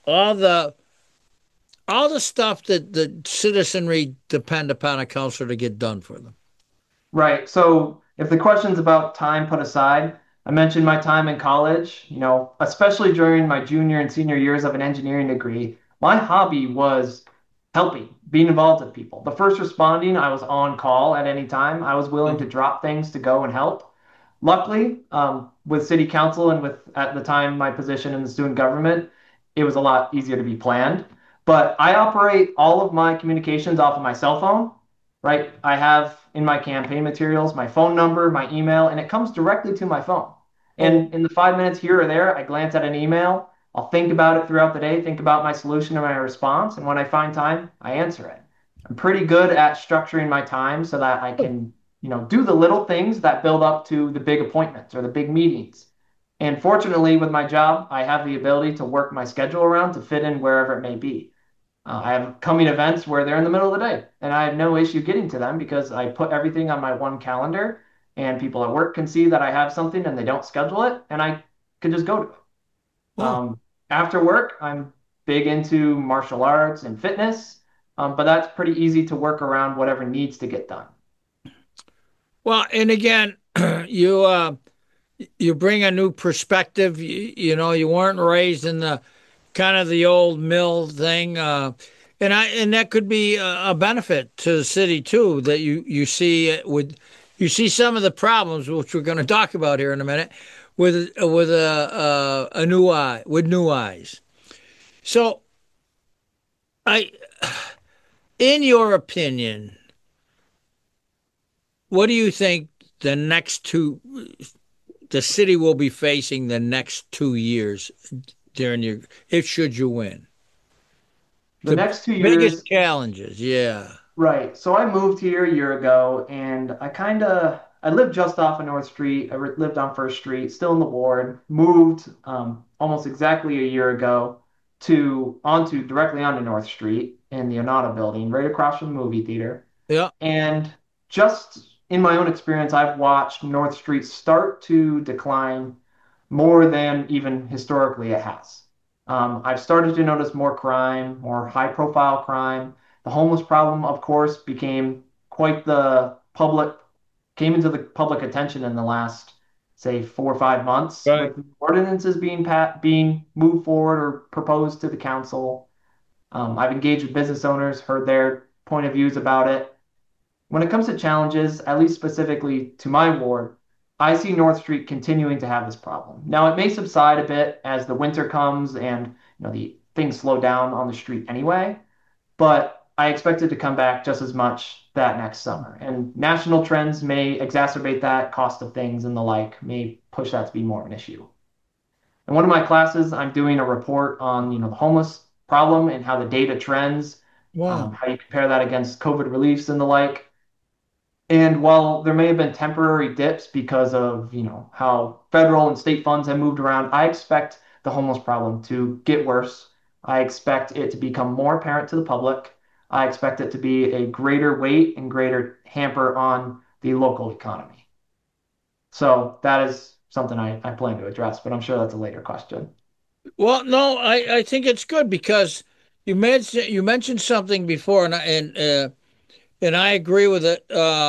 stuff that the citizenry depend upon a counselor to get done for them. Right. So if the question's about time put aside, I mentioned my time in college, especially during my junior and senior years of an engineering degree, my hobby was helping, being involved with people. The first responding, I was on call at any time. I was willing to drop things to go and help. Luckily, with city council and with, at the time, my position in the student government, it was a lot easier to be planned. But I operate all of my communications off of my cell phone, right? I have in my campaign materials my phone number, my email, and it comes directly to my phone. And in the 5 minutes here or there, I glance at an email. I'll think about it throughout the day, think about my solution or my response. And when I find time, I answer it. I'm pretty good at structuring my time so that I can, do the little things that build up to the big appointments or the big meetings. And fortunately, with my job, I have the ability to work my schedule around to fit in wherever it may be. I have coming events where they're in the middle of the day, and I have no issue getting to them because I put everything on my one calendar, and people at work can see that I have something and they don't schedule it, and I can just go to it. Wow. After work, I'm big into martial arts and fitness, but that's pretty easy to work around whatever needs to get done. Well, and again, you you bring a new perspective. You weren't raised in the kind of the old mill thing, and that could be a benefit to the city too. That you see you see some of the problems which we're going to talk about here in a minute with a new eye with new eyes. So, I, in your opinion, what do you think the city will be facing the next 2 years during if should you win? The The next 2 years, biggest challenges, yeah. right. So I moved here a year ago, and I lived just off of North Street. Lived on First Street, still in the ward. Moved almost exactly a year ago to onto directly onto North Street in the Onata building, right across from the movie theater. Yeah. And just in my own experience, I've watched North Street start to decline more than even historically it has. I've started to notice more crime, more high profile crime. The homeless problem, of course, became quite the public, came into the public attention in the last, say, 4 or 5 months Right. with ordinances being moved forward or proposed to the council. I've engaged with business owners, heard their point of views about it. When it comes to challenges, at least specifically to my ward, I see North Street continuing to have this problem. Now, it may subside a bit as the winter comes and the things slow down on the street anyway, but I expect it to come back just as much that next summer. And national trends may exacerbate that, cost of things and the like may push that to be more of an issue. In one of my classes, I'm doing a report on the homeless problem and how the data trends, Wow. how you compare that against COVID reliefs and the like. And while there may have been temporary dips because of, how federal and state funds have moved around, I expect the homeless problem to get worse. I expect it to become more apparent to the public. I expect it to be a greater weight and greater hamper on the local economy. So that is something I plan to address, but I'm sure that's a later question. Well, no, I think it's good because you mentioned something before, and I agree with it.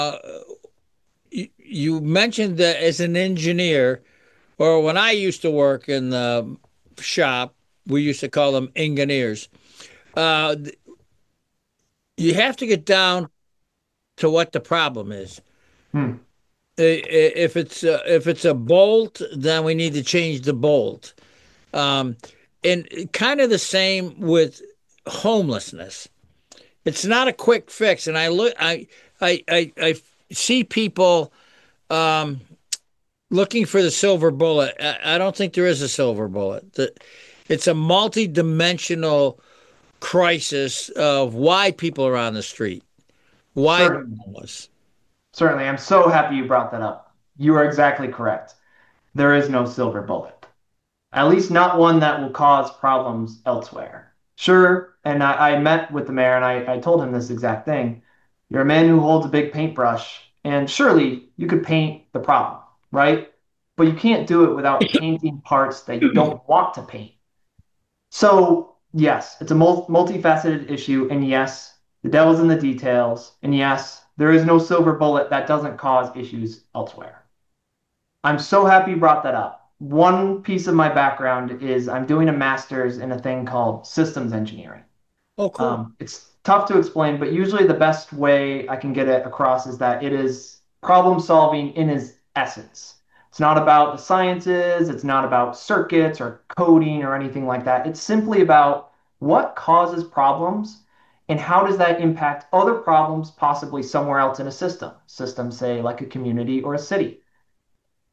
You mentioned that as an engineer, or when I used to work in the shop, we used to call them engineers. Uh, you have to get down to what the problem is. Hmm. If it's a bolt, then we need to change the bolt. Um, and kind of the same with homelessness. It's not a quick fix, and I see people um, looking for the silver bullet. I don't think there is a silver bullet. It's a multi-dimensional crisis of why people are on the street, why they're Certainly, homeless. certainly. I'm so happy you brought that up. You are exactly correct. There is no silver bullet. At least not one that will cause problems elsewhere. Sure, and I met with the mayor and I told him this exact thing. You're a man who holds a big paintbrush, and surely you could paint the problem, right? But you can't do it without painting parts that you don't want to paint. So, yes, it's a multifaceted issue, and yes, the devil's in the details, and yes, there is no silver bullet that doesn't cause issues elsewhere. I'm so happy you brought that up. One piece of my background is I'm doing a master's in a thing called systems engineering. Oh, cool. It's tough to explain, but usually the best way I can get it across is that it is problem solving in its essence. It's not about the sciences, it's not about circuits or coding or anything like that. It's simply about what causes problems and how does that impact other problems possibly somewhere else in a system, say like a community or a city.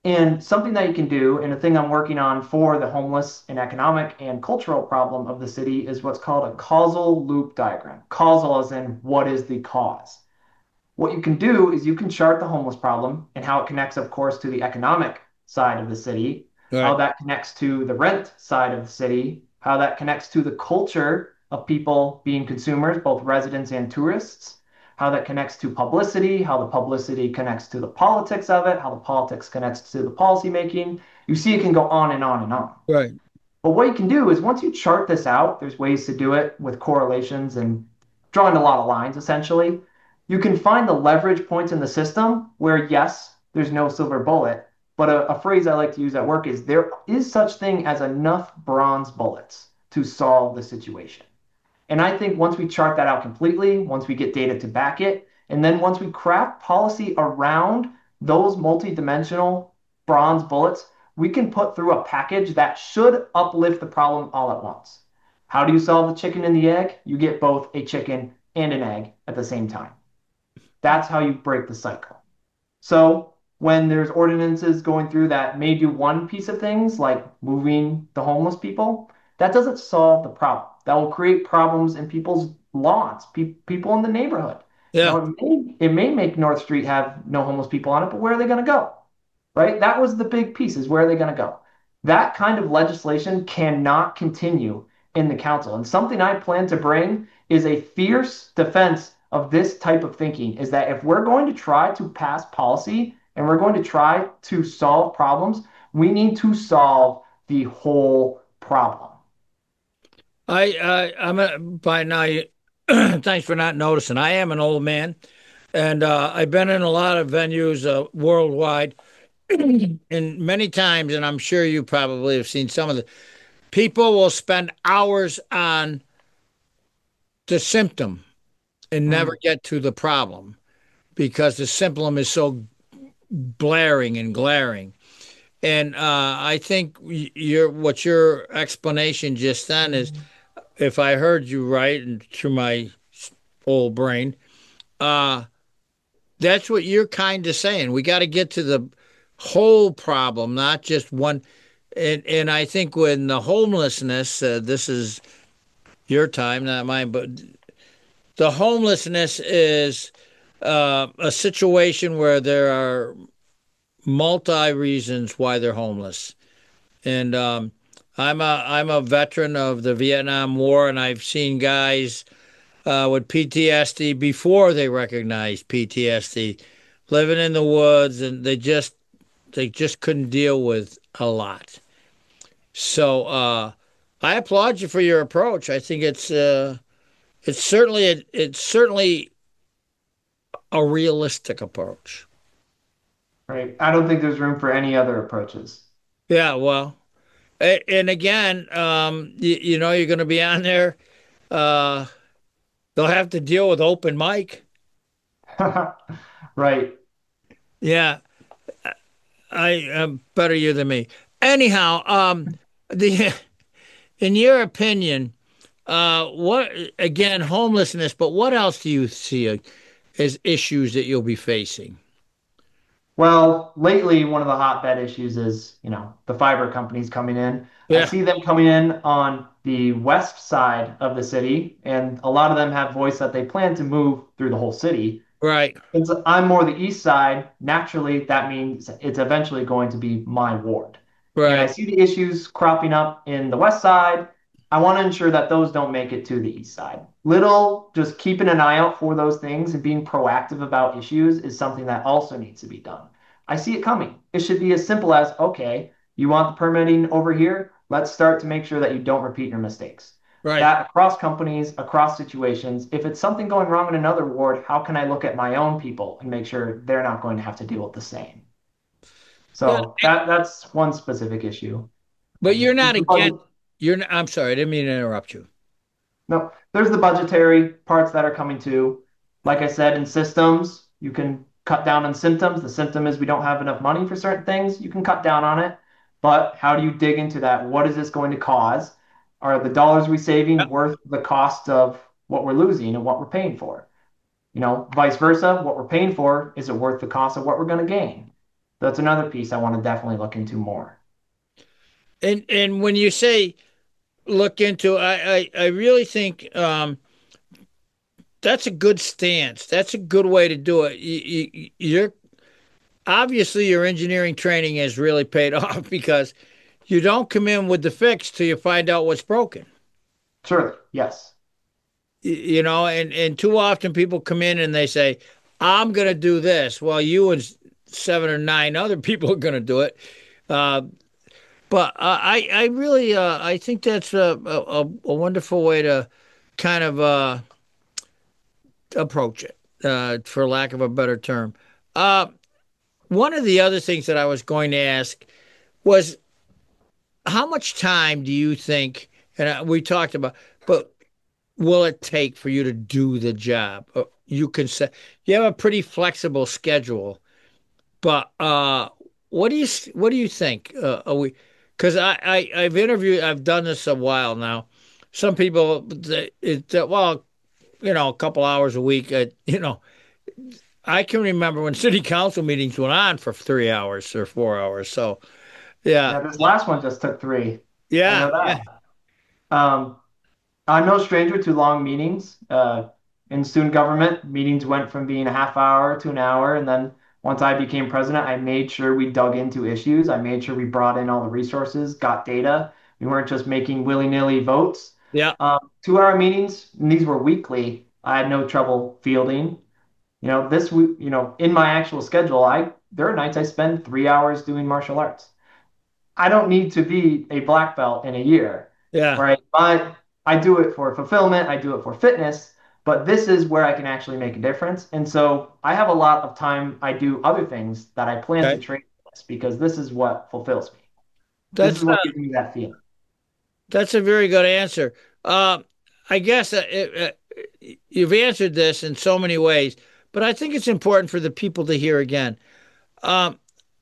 And something that you can do, and a thing I'm working on for the homeless and economic and cultural problem of the city, is what's called a causal loop diagram. Causal as in what is the cause. What you can do is you can chart the homeless problem and how it connects, of course, to the economic side of the city, how that connects to the rent side of the city, how that connects to the culture of people being consumers, both residents and tourists, how that connects to publicity, how the publicity connects to the politics of it, how the politics connects to the policy making. You see, it can go on and on and on. Right. But what you can do is once you chart this out, there's ways to do it with correlations and drawing a lot of lines, essentially. You can find the leverage points in the system where, yes, there's no silver bullet. But a phrase I like to use at work is there is such thing as enough bronze bullets to solve the situation. And I think once we chart that out completely, once we get data to back it, and then once we craft policy around those multidimensional bronze bullets, we can put through a package that should uplift the problem all at once. How do you solve the chicken and the egg? You get both a chicken and an egg at the same time. That's how you break the cycle. So when there's ordinances going through that may do one piece of things, like moving the homeless people, that doesn't solve the problem. That will create problems in people's lawns, people in the neighborhood. Yeah. Now, it may make North Street have no homeless people on it, but where are they going to go? Right? That was the big piece, is where are they going to go? That kind of legislation cannot continue in the council. And something I plan to bring is a fierce defense of this type of thinking, is that if we're going to try to pass policy and we're going to try to solve problems, we need to solve the whole problem. I'm by now. Thanks for not noticing. I am an old man, and I've been in a lot of venues worldwide, and many times, and I'm sure you probably have seen some of the people will spend hours on the symptom and never get to the problem because the symptom is so blaring and glaring. And I think what your explanation just then is, if I heard you right and through my old brain, that's what you're kind of saying. We got to get to the whole problem, not just one. And I think when the homelessness, this is your time, not mine, but the homelessness is a situation where there are multi reasons why they're homeless. And I'm a veteran of the Vietnam War, and I've seen guys with PTSD before they recognized PTSD, living in the woods, and they just couldn't deal with a lot. So I applaud you for your approach. I think it's certainly a realistic approach. Right. I don't think there's room for any other approaches. Yeah, well, and again, you know, you're going to be on there. They'll have to deal with open mic. Right. Yeah, I'm better you than me. Anyhow, in your opinion, what again, homelessness, but what else do you see as issues that you'll be facing? Well, lately, one of the hotbed issues is, the fiber companies coming in. Yeah. I see them coming in on the west side of the city, and a lot of them have voiced that they plan to move through the whole city. Right. Since I'm more the east side, naturally, that means it's eventually going to be my ward. And I Right. see the issues cropping up in the west side. I want to ensure that those don't make it to the east side. Just keeping an eye out for those things and being proactive about issues is something that also needs to be done. I see it coming. It should be as simple as, okay, you want the permitting over here? Let's start to make sure that you don't repeat your mistakes. Right. That across companies, across situations, if it's something going wrong in another ward, how can I look at my own people and make sure they're not going to have to deal with the same? So that's one specific issue. But you're not against. I'm sorry, I didn't mean to interrupt you. No, there's the budgetary parts that are coming too. Like I said, in systems, you can cut down on symptoms. The symptom is we don't have enough money for certain things. You can cut down on it. But how do you dig into that? What is this going to cause? Are the dollars we saving worth the cost of what we're losing and what we're paying for? Vice versa, what we're paying for, is it worth the cost of what we're going to gain? That's another piece I want to definitely look into more. And when you say look into, I really think that's a good stance. That's a good way to do it. You're obviously your engineering training has really paid off because you don't come in with the fix till you find out what's broken. Surely, yes. You know, and too often people come in and they say, I'm going to do this. Well, you and seven or nine other people are going to do it. Uh, but I really, I think that's a wonderful way to kind of approach it, for lack of a better term. Uh, One of the other things that I was going to ask was how much time do you think, and we talked about, but will it take for you to do the job? You can say you have a pretty flexible schedule, but what do you think? Are we? Because I've done this a while now. Some people, well, a couple hours a week. I can remember when city council meetings went on for 3 hours or 4 hours. So yeah, Yeah, this last one just took three. I yeah, know yeah. that. Um, I'm no stranger to long meetings. In student government, meetings went from being a half hour to an hour. And then once I became president, I made sure we dug into issues. I made sure we brought in all the resources, got data. We weren't just making willy-nilly votes. Yeah. 2 hour meetings, and these were weekly. I had no trouble fielding. This week, in my actual schedule, there are nights I spend 3 hours doing martial arts. I don't need to be a black belt in a year, Yeah. right? But I do it for fulfillment, I do it for fitness, but this is where I can actually make a difference. And so I have a lot of time I do other things that I plan to Okay. train for this because this is what fulfills me. This is That's what gives me that feeling. That's a very good answer. I guess you've answered this in so many ways, but I think it's important for the people to hear again. Um,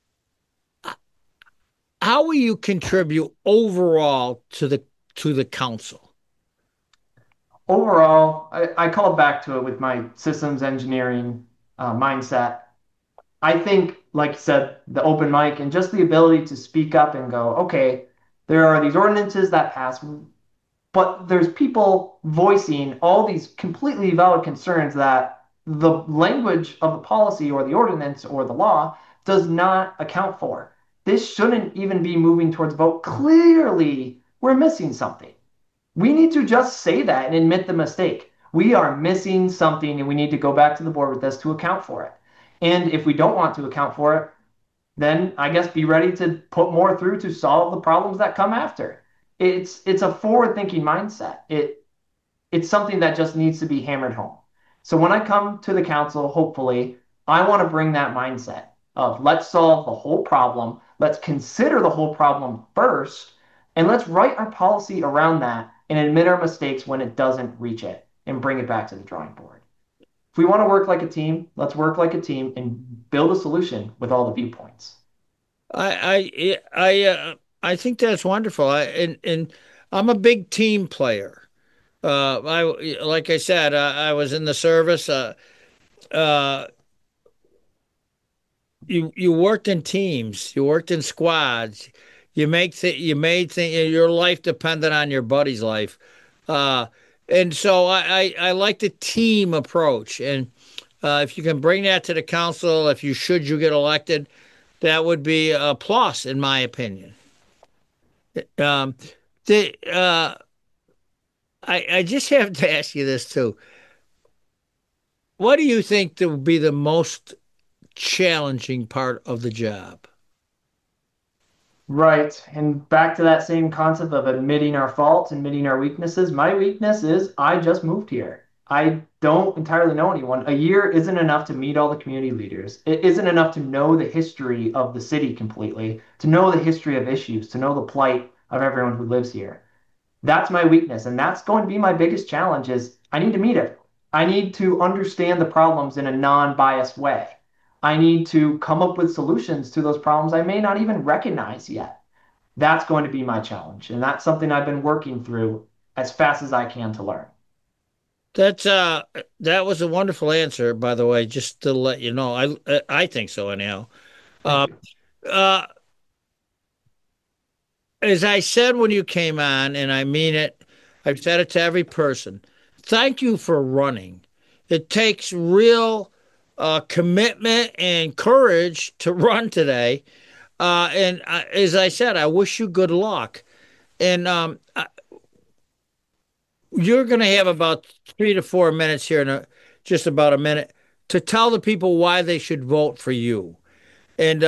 how will you contribute overall to the council? Overall, I called back to it with my systems engineering mindset. I think, like you said, the open mic and just the ability to speak up and go, okay, there are these ordinances that pass, but there's people voicing all these completely valid concerns that the language of the policy or the ordinance or the law does not account for. This shouldn't even be moving towards vote. Clearly, we're missing something. We need to just say that and admit the mistake. We are missing something and we need to go back to the board with this to account for it. And if we don't want to account for it, then I guess be ready to put more through to solve the problems that come after. It's a forward-thinking mindset. It's something that just needs to be hammered home. So when I come to the council, hopefully, I want to bring that mindset of let's solve the whole problem, let's consider the whole problem first, and let's write our policy around that and admit our mistakes when it doesn't reach it and bring it back to the drawing board. If we want to work like a team, let's work like a team and build a solution with all the viewpoints. I think that's wonderful. And I'm a big team player. Like I said, I was in the service. Uh, you worked in teams, you worked in squads, you made your life depended on your buddy's life, uh, and so I like the team approach, and if you can bring that to the council, if you get elected, that would be a plus in my opinion. Um, the I just have to ask you this too. What do you think would be the most challenging part of the job? Right. And back to that same concept of admitting our faults, admitting our weaknesses. My weakness is I just moved here. I don't entirely know anyone. A year isn't enough to meet all the community leaders. It isn't enough to know the history of the city completely, to know the history of issues, to know the plight of everyone who lives here. That's my weakness, and that's going to be my biggest challenge is I need to meet it. I need to understand the problems in a non-biased way. I need to come up with solutions to those problems I may not even recognize yet. That's going to be my challenge, and that's something I've been working through as fast as I can to learn. That's that was a wonderful answer, by the way, just to let you know. I think so anyhow. Uh, uh, as I said when you came on, and I mean it, I've said it to every person. Thank you for running. It takes real commitment and courage to run today. As I said, I wish you good luck. And you're going to have about 3 to 4 minutes here just about a minute to tell the people why they should vote for you. And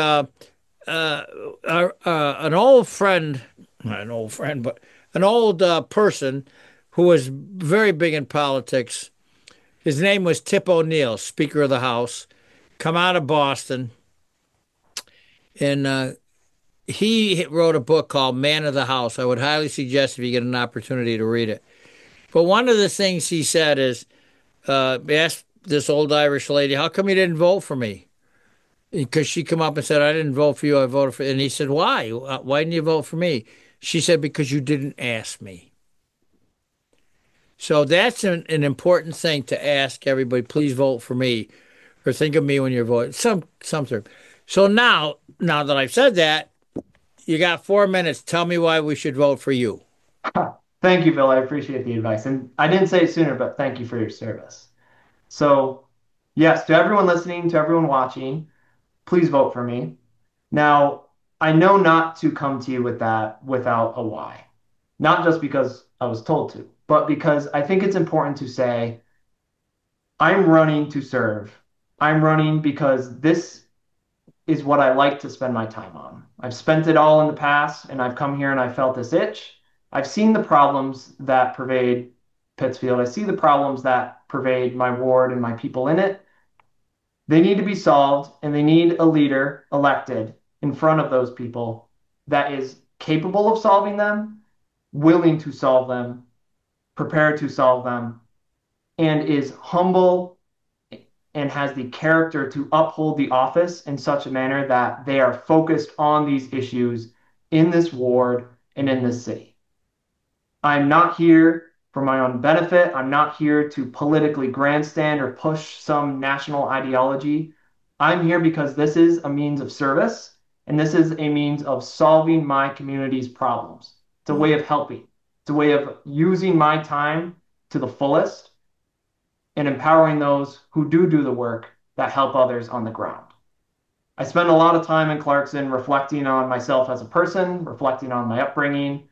an old friend, not an old friend, but an old person who was very big in politics, his name was Tip O'Neill, Speaker of the House, come out of Boston. And he wrote a book called Man of the House. I would highly suggest if you get an opportunity to read it. But one of the things he said is, asked this old Irish lady, how come you didn't vote for me? Because she come up and said, I didn't vote for you, I voted for you. And he said, why? Why didn't you vote for me? She said, because you didn't ask me. So that's an important thing to ask everybody. Please vote for me, or think of me when you're voting. Something. So now that I've said that, you got 4 minutes. Tell me why we should vote for you. Thank you, Bill. I appreciate the advice. And I didn't say it sooner, but thank you for your service. So, yes, to everyone listening, to everyone watching, please vote for me. Now, I know not to come to you with that without a why. Not just because I was told to, but because I think it's important to say, I'm running to serve. I'm running because this is what I like to spend my time on. I've spent it all in the past, and I've come here and I felt this itch. I've seen the problems that pervade Pittsfield. I see the problems that pervade my ward and my people in it. They need to be solved, and they need a leader elected in front of those people that is capable of solving them, willing to solve them, prepared to solve them, and is humble and has the character to uphold the office in such a manner that they are focused on these issues in this ward and in this city. I'm not here for my own benefit. I'm not here to politically grandstand or push some national ideology. I'm here because this is a means of service, and this is a means of solving my community's problems. It's a way of helping. It's a way of using my time to the fullest and empowering those who do the work that help others on the ground. I spend a lot of time in Clarkson reflecting on myself as a person, reflecting on my upbringing,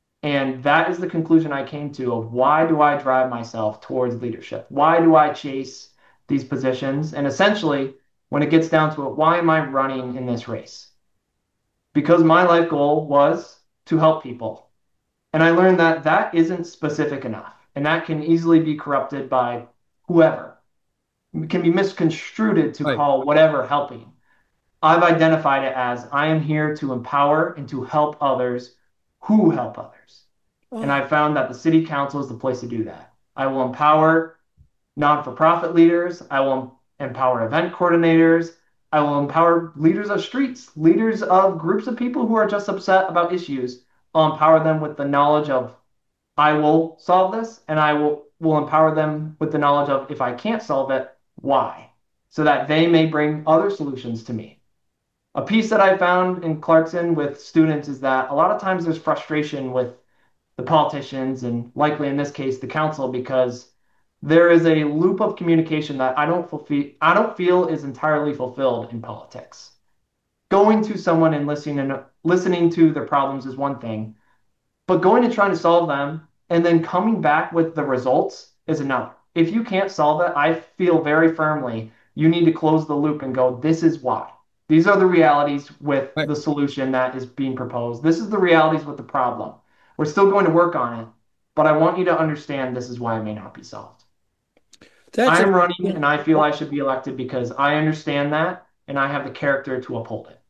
and that is the conclusion I came to of why do I drive myself towards leadership? Why do I chase these positions? And essentially, when it gets down to it, why am I running in this race? Because my life goal was to help people. And I learned that that isn't specific enough, and that can easily be corrupted by whoever. It can be misconstrued to call whatever helping. I've identified it as I am here to empower and to help others who help others. And I found that the city council is the place to do that. I will empower non-for-profit leaders. I will empower event coordinators. I will empower leaders of streets, leaders of groups of people who are just upset about issues. I'll empower them with the knowledge of I will solve this, and I will empower them with the knowledge of if I can't solve it, why? So that they may bring other solutions to me. A piece that I found in Clarkson with students is that a lot of times there's frustration with the politicians and likely in this case the council because there is a loop of communication that I don't feel is entirely fulfilled in politics. Going to someone and listening to their problems is one thing, but going and trying to solve them and then coming back with the results is another. If you can't solve it, I feel very firmly you need to close the loop and go, this is why. These are the realities with the solution that is being proposed. This is the realities with the problem. We're still going to work on it, but I want you to understand this is why it may not be solved. I'm running and I feel I should be elected because I understand that and I have the character to uphold it.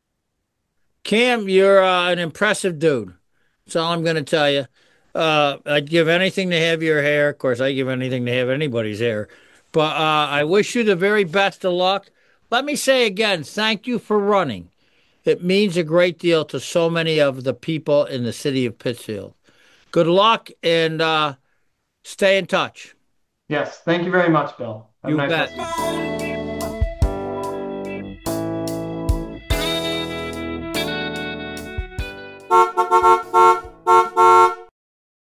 Cam, you're an impressive dude. That's all I'm going to tell you. I'd give anything to have your hair. Of course, I'd give anything to have anybody's hair. But I wish you the very best of luck. Let me say again, thank you for running. It means a great deal to so many of the people in the city of Pittsfield. Good luck and stay in touch. Yes, thank you very much, Bill. You bet.